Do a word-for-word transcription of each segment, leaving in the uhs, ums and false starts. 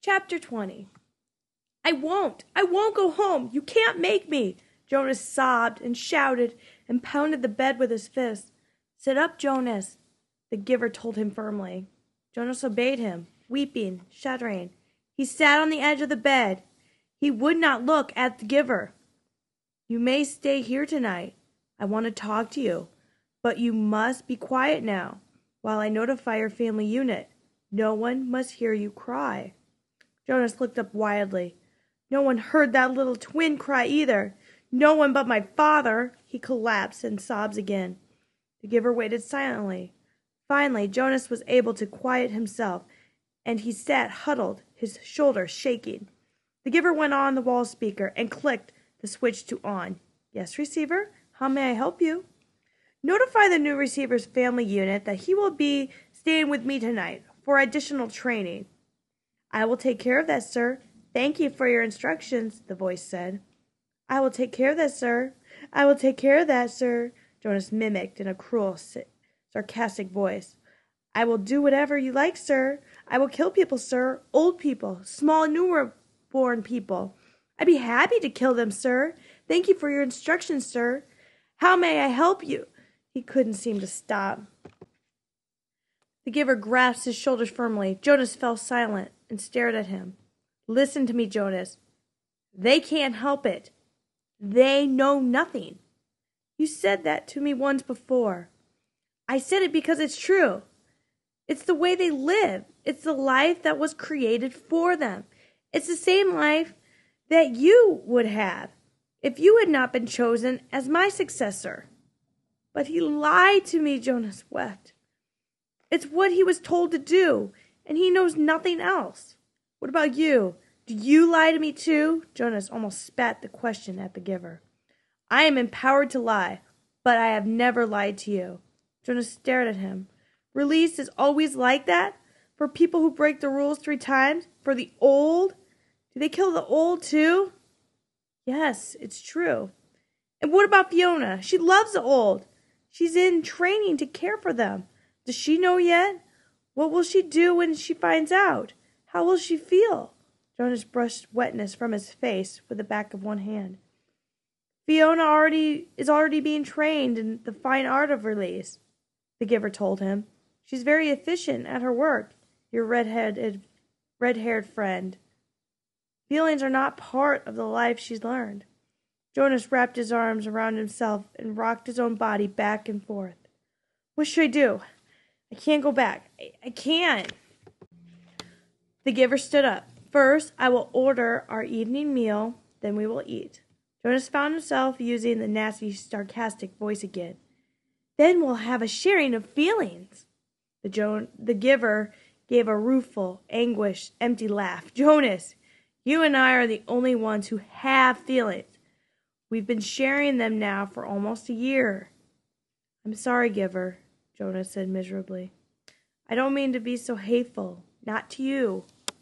Chapter twenty. I won't! I won't go home! You can't make me! Jonas sobbed and shouted and pounded the bed with his fist. Sit up, Jonas, the giver told him firmly. Jonas obeyed him, weeping, shuddering. He sat on the edge of the bed. He would not look at the giver. You may stay here tonight. I want to talk to you, but you must be quiet now while I notify your family unit. No one must hear you cry. Jonas looked up wildly. No one heard that little twin cry either. No one but my father. He collapsed in sobs again. The giver waited silently. Finally, Jonas was able to quiet himself, and he sat huddled, his shoulders shaking. The giver went on the wall speaker and clicked the switch to on. Yes, receiver, how may I help you? Notify the new receiver's family unit that he will be staying with me tonight for additional training. I will take care of that, sir. Thank you for your instructions, the voice said. I will take care of that, sir. I will take care of that, sir, Jonas mimicked in a cruel, sarcastic voice. I will do whatever you like, sir. I will kill people, sir. Old people, small newborn people. I'd be happy to kill them, sir. Thank you for your instructions, sir. How may I help you? He couldn't seem to stop. The giver grasped his shoulders firmly. Jonas fell silent and stared at him. Listen to me, Jonas. They can't help it. They know nothing. You said that to me once before. I said it because it's true. It's the way they live. It's the life that was created for them. It's the same life that you would have if you had not been chosen as my successor. But he lied to me, Jonas wept. It's what he was told to do, and he knows nothing else. What about you? Do you lie to me too? Jonas almost spat the question at the giver. I am empowered to lie, but I have never lied to you. Jonas stared at him. Release is always like that? For people who break the rules three times? For the old? Do they kill the old too? Yes, it's true. And what about Fiona? She loves the old. She's in training to care for them. Does she know yet? What will she do when she finds out? How will she feel? Jonas brushed wetness from his face with the back of one hand. Fiona already is already being trained in the fine art of release, the giver told him. She's very efficient at her work, your red-headed, red-haired friend. Feelings are not part of the life she's learned. Jonas wrapped his arms around himself and rocked his own body back and forth. What should I do? I can't go back. I, I can't. The giver stood up. First, I will order our evening meal, then we will eat. Jonas found himself using the nasty, sarcastic voice again. Then we'll have a sharing of feelings. The, jo- the giver gave a rueful, anguished, empty laugh. Jonas, you and I are the only ones who have feelings. We've been sharing them now for almost a year. I'm sorry, giver, Jonas said miserably. I don't mean to be so hateful. Not to you.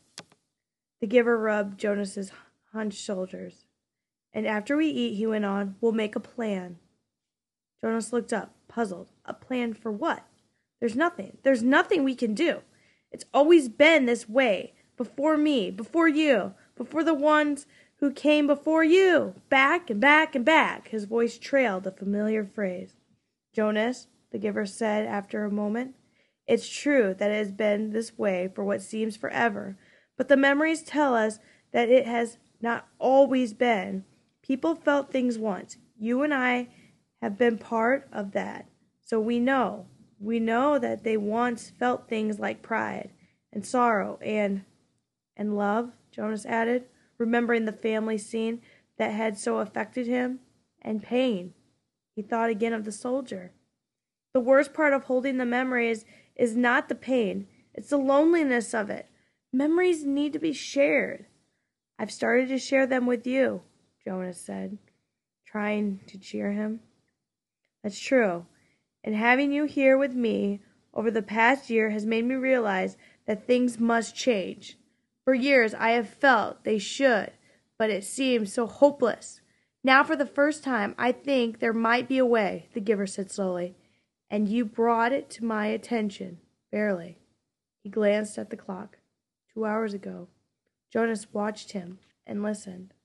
The giver rubbed Jonas's hunched shoulders. And after we eat, he went on, we'll make a plan. Jonas looked up, puzzled. A plan for what? There's nothing. There's nothing we can do. It's always been this way. Before me, before you, before the ones who came before you. Back and back and back. His voice trailed a familiar phrase. Jonas, the giver said after a moment, it's true that it has been this way for what seems forever, but the memories tell us that it has not always been. People felt things once. You and I have been part of that. So we know. We know that they once felt things like pride and sorrow and and love, Jonas added, remembering the family scene that had so affected him, and pain. He thought again of the soldier. The worst part of holding the memories is not the pain. It's the loneliness of it. Memories need to be shared. I've started to share them with you, Jonas said, trying to cheer him. That's true. And having you here with me over the past year has made me realize that things must change. For years I have felt they should, but it seems so hopeless. Now for the first time I think there might be a way, the giver said slowly, and you brought it to my attention, barely. He glanced at the clock. Two hours ago. Jonas watched him and listened.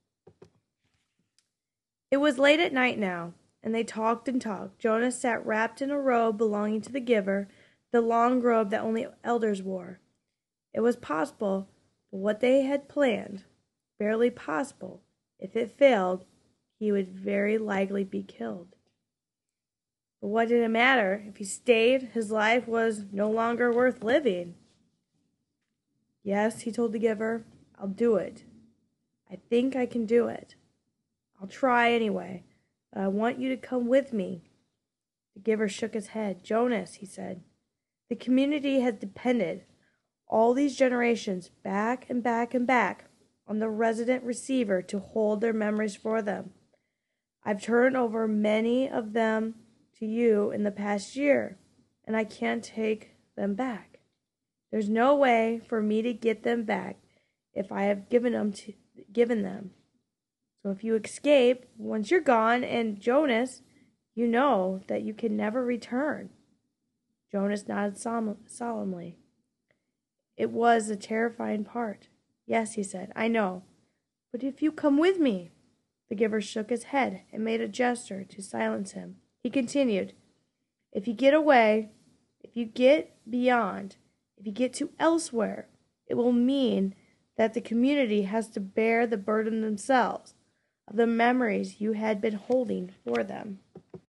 It was late at night now, and they talked and talked. Jonas sat wrapped in a robe belonging to the giver, the long robe that only elders wore. It was possible, but what they had planned, barely possible. If it failed, he would very likely be killed. But what did it matter? If he stayed, his life was no longer worth living. Yes, he told the giver, I'll do it. I think I can do it. I'll try anyway, but I want you to come with me. The giver shook his head. Jonas, he said, the community has depended all these generations back and back and back on the resident receiver to hold their memories for them. I've turned over many of them to you in the past year, and I can't take them back. There's no way for me to get them back if I have given them to, given them. So if you escape, once you're gone, and Jonas, you know that you can never return. Jonas nodded solemnly. It was a terrifying part. Yes, he said, I know. But if you come with me. The giver shook his head and made a gesture to silence him. He continued, if you get away, if you get beyond, if you get to elsewhere, it will mean that the community has to bear the burden themselves of the memories you had been holding for them.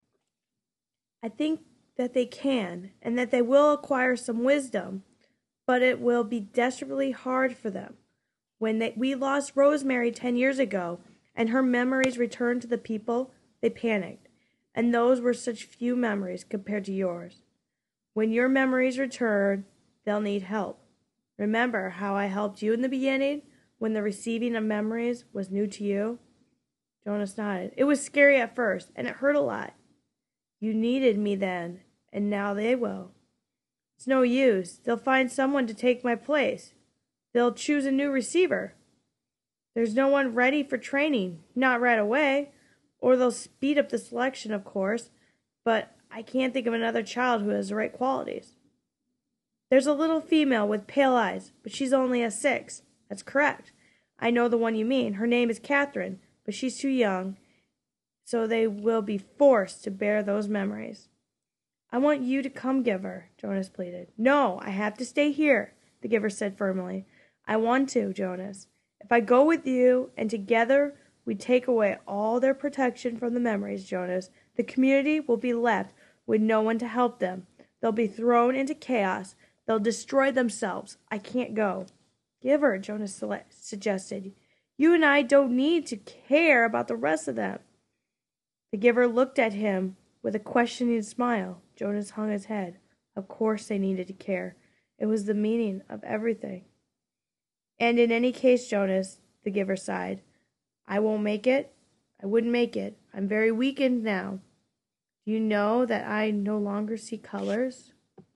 I think that they can, and that they will acquire some wisdom, but it will be desperately hard for them. When they, we lost Rosemary ten years ago, and her memories returned to the people, they panicked, and those were such few memories compared to yours. When your memories return, they'll need help. Remember how I helped you in the beginning, when the receiving of memories was new to you? Jonas nodded. It was scary at first, and it hurt a lot. You needed me then, and now they will. It's no use. They'll find someone to take my place. They'll choose a new receiver. There's no one ready for training, not right away. Or they'll speed up the selection, of course, but I can't think of another child who has the right qualities. There's a little female with pale eyes, but she's only a six. That's correct. I know the one you mean. Her name is Catherine, but she's too young, so they will be forced to bear those memories. I want you to come, Giver, Jonas pleaded. No, I have to stay here, the Giver said firmly. I want to, Jonas. If I go with you, and together we take away all their protection from the memories, Jonas, the community will be left with no one to help them. They'll be thrown into chaos. They'll destroy themselves. I can't go. Giver, Jonas suggested. You and I don't need to care about the rest of them. The Giver looked at him with a questioning smile. Jonas hung his head. Of course they needed to care. It was the meaning of everything. And in any case, Jonas, the Giver sighed, I won't make it. I wouldn't make it. I'm very weakened now. Do you know that I no longer see colors?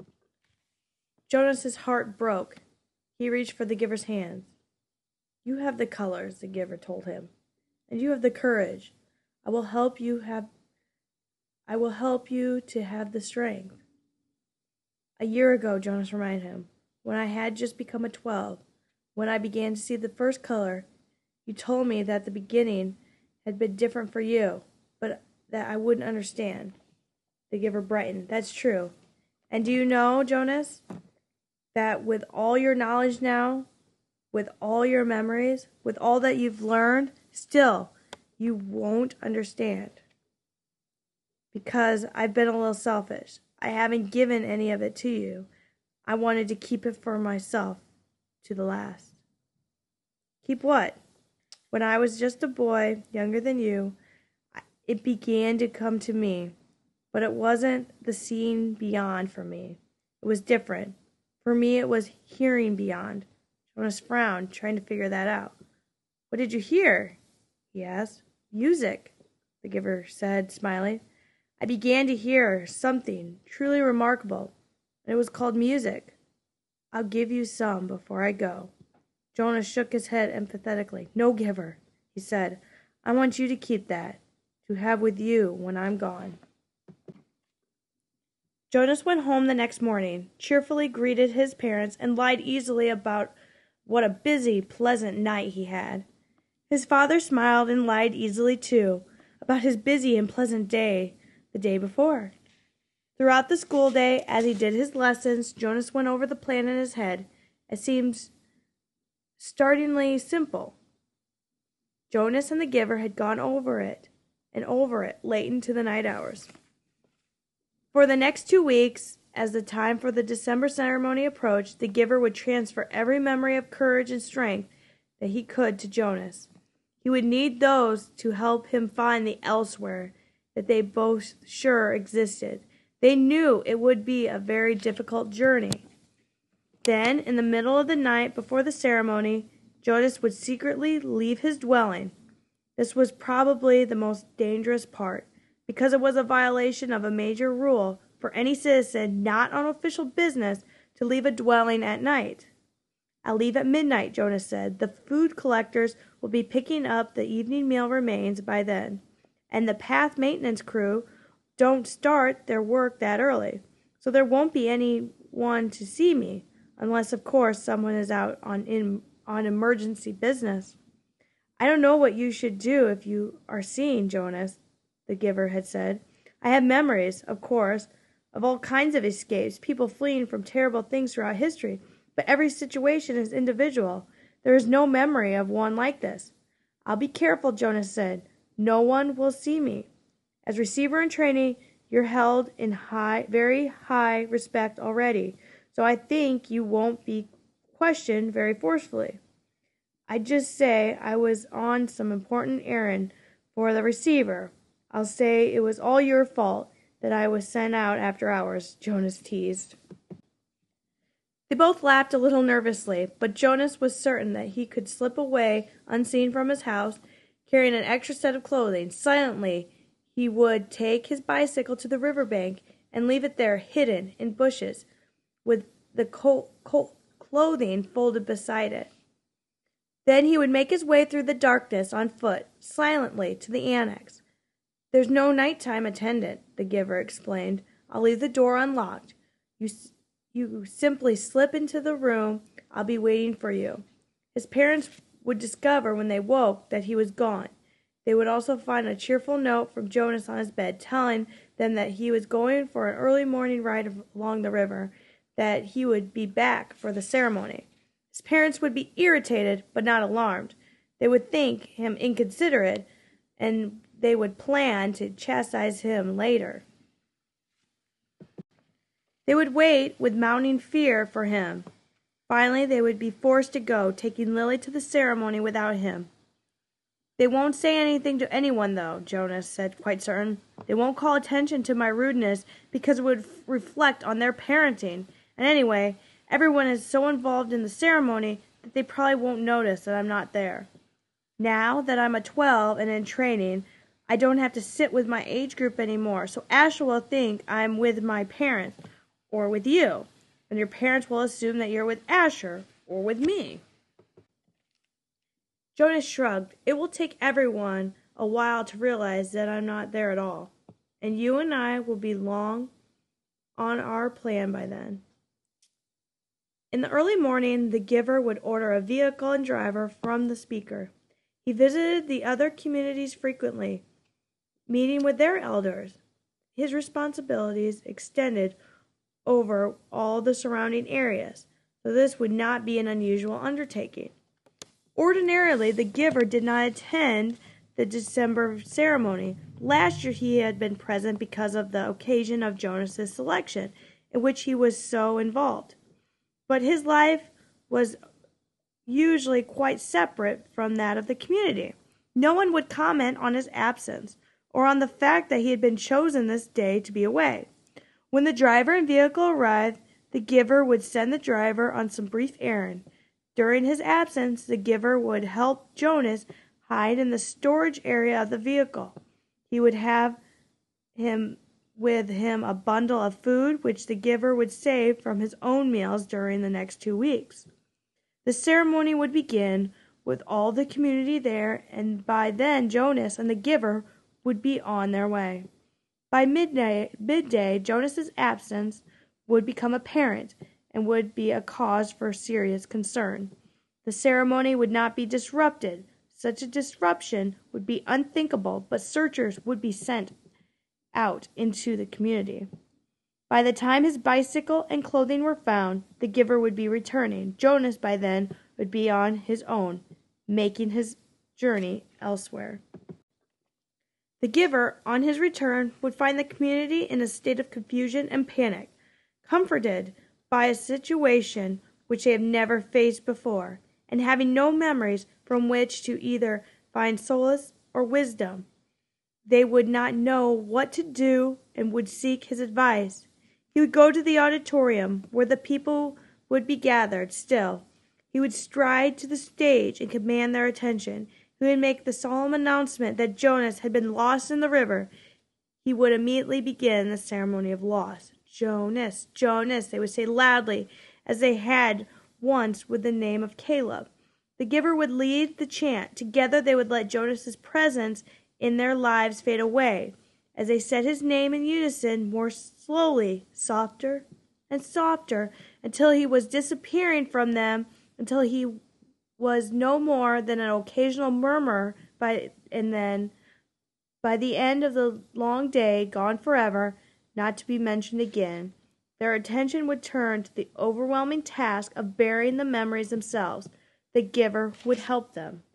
Jonas's heart broke. He reached for the Giver's hands. You have the colors, the Giver told him, and you have the courage. I will help you have I will help you to have the strength. A year ago, Jonas reminded him, when I had just become a twelve, when I began to see the first color, you told me that the beginning had been different for you, but that I wouldn't understand. The Giver brightened. That's true. And do you know, Jonas, that with all your knowledge now, with all your memories, with all that you've learned, still, you won't understand. Because I've been a little selfish. I haven't given any of it to you. I wanted to keep it for myself to the last. Keep what? When I was just a boy, younger than you, it began to come to me. But it wasn't the seeing beyond for me. It was different. For me, it was hearing beyond. Jonas frowned, trying to figure that out. What did you hear? He asked. Music, the Giver said, smiling. I began to hear something truly remarkable, and it was called music. I'll give you some before I go. Jonas shook his head emphatically. No, Giver, he said. I want you to keep that, to have with you when I'm gone. Jonas went home the next morning, cheerfully greeted his parents, and lied easily about What a busy, pleasant night he had. His father smiled and lied easily, too, about his busy and pleasant day the day before. Throughout the school day, as he did his lessons, Jonas went over the plan in his head. It seemed startlingly simple. Jonas and the giver had gone over it and over it late into the night hours. For the next two weeks, as the time for the December ceremony approached, the giver would transfer every memory of courage and strength that he could to Jonas. He would need those to help him find the elsewhere that they both sure existed. They knew it would be a very difficult journey. Then, in the middle of the night before the ceremony, Jonas would secretly leave his dwelling. This was probably the most dangerous part, because it was a violation of a major rule for any citizen not on official business to leave a dwelling at night. "I'll leave at midnight," Jonas said. "The food collectors will be picking up the evening meal remains by then, and the path maintenance crew don't start their work that early, so there won't be any one to see me, unless, of course, someone is out on in, on emergency business." "I don't know what you should do if you are seen, Jonas," the giver had said. "I have memories, of course, of all kinds of escapes, people fleeing from terrible things throughout history, but every situation is individual. There is no memory of one like this." "I'll be careful," Jonas said. "No one will see me. As receiver in training, you're held in high, very high respect already, so I think you won't be questioned very forcefully. I'd just say I was on some important errand for the receiver. I'll say it was all your fault that I was sent out after hours," Jonas teased. They both laughed a little nervously, but Jonas was certain that he could slip away unseen from his house, carrying an extra set of clothing. Silently, he would take his bicycle to the riverbank and leave it there hidden in bushes with the co- co- clothing folded beside it. Then he would make his way through the darkness on foot, silently, to the annex. "There's no nighttime attendant," the giver explained. "I'll leave the door unlocked. You, you simply slip into the room. I'll be waiting for you." His parents would discover when they woke that he was gone. They would also find a cheerful note from Jonas on his bed, telling them that he was going for an early morning ride along the river, that he would be back for the ceremony. His parents would be irritated, but not alarmed. They would think him inconsiderate, and they would plan to chastise him later. They would wait with mounting fear for him. Finally, they would be forced to go, taking Lily to the ceremony without him. "They won't say anything to anyone, though," Jonas said, quite certain. "They won't call attention to my rudeness because it would f- reflect on their parenting. And anyway, everyone is so involved in the ceremony that they probably won't notice that I'm not there. Now that I'm a twelve and in training, I don't have to sit with my age group anymore, so Asher will think I'm with my parents, or with you, and your parents will assume that you're with Asher, or with me." Jonas shrugged. "It will take everyone a while to realize that I'm not there at all, and you and I will be long on our plan by then." In the early morning, the giver would order a vehicle and driver from the speaker. He visited the other communities frequently, meeting with their elders. His responsibilities extended over all the surrounding areas, so this would not be an unusual undertaking. Ordinarily, the giver did not attend the December ceremony. Last year he had been present because of the occasion of Jonas's selection, in which he was so involved. But his life was usually quite separate from that of the community. No one would comment on his absence, or on the fact that he had been chosen this day to be away. When the driver and vehicle arrived, the giver would send the driver on some brief errand. During his absence, the giver would help Jonas hide in the storage area of the vehicle. He would have him with him a bundle of food, which the giver would save from his own meals during the next two weeks. The ceremony would begin with all the community there, and by then Jonas and the giver would be on their way. By midday, midday, Jonas's absence would become apparent and would be a cause for serious concern. The ceremony would not be disrupted. Such a disruption would be unthinkable, but searchers would be sent out into the community. By the time his bicycle and clothing were found, the giver would be returning. Jonas, by then, would be on his own, making his journey elsewhere. The giver, on his return, would find the community in a state of confusion and panic, comforted by a situation which they have never faced before, and having no memories from which to either find solace or wisdom. They would not know what to do and would seek his advice. He would go to the auditorium where the people would be gathered still. He would stride to the stage and command their attention. He would make the solemn announcement that Jonas had been lost in the river. He would immediately begin the ceremony of loss. Jonas, Jonas, they would say loudly, as they had once with the name of Caleb. The giver would lead the chant. Together they would let Jonas's presence in their lives fade away. As they said his name in unison, more slowly, softer and softer, until he was disappearing from them, until he was no more than an occasional murmur, by, and then, by the end of the long day, gone forever, not to be mentioned again, their attention would turn to the overwhelming task of burying the memories themselves. The giver would help them.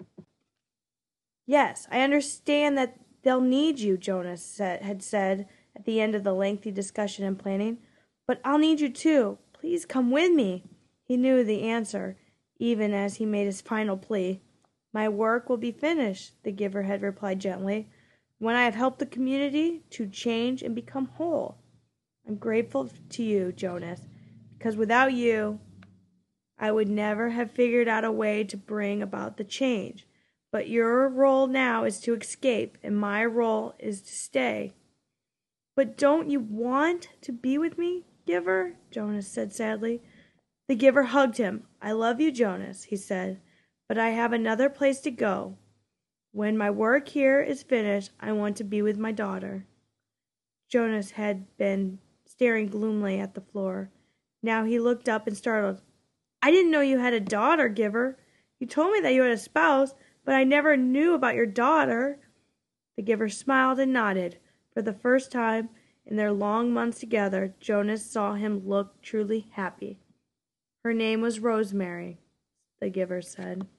Yes, I understand that they'll need you, Jonas said, had said at the end of the lengthy discussion and planning. But I'll need you too. Please come with me. He knew the answer, even as he made his final plea. My work will be finished, the giver had replied gently, when I have helped the community to change and become whole. I'm grateful to you, Jonas, because without you, I would never have figured out a way to bring about the change. But your role now is to escape, and my role is to stay. But don't you want to be with me, giver? Jonas said sadly. The giver hugged him. I love you, Jonas, he said, but I have another place to go. When my work here is finished, I want to be with my daughter. Jonas had been staring gloomily at the floor. Now he looked up and startled. I didn't know you had a daughter, giver. You told me that you had a spouse, but I never knew about your daughter. The giver smiled and nodded. For the first time in their long months together, Jonas saw him look truly happy. Her name was Rosemary, the giver said.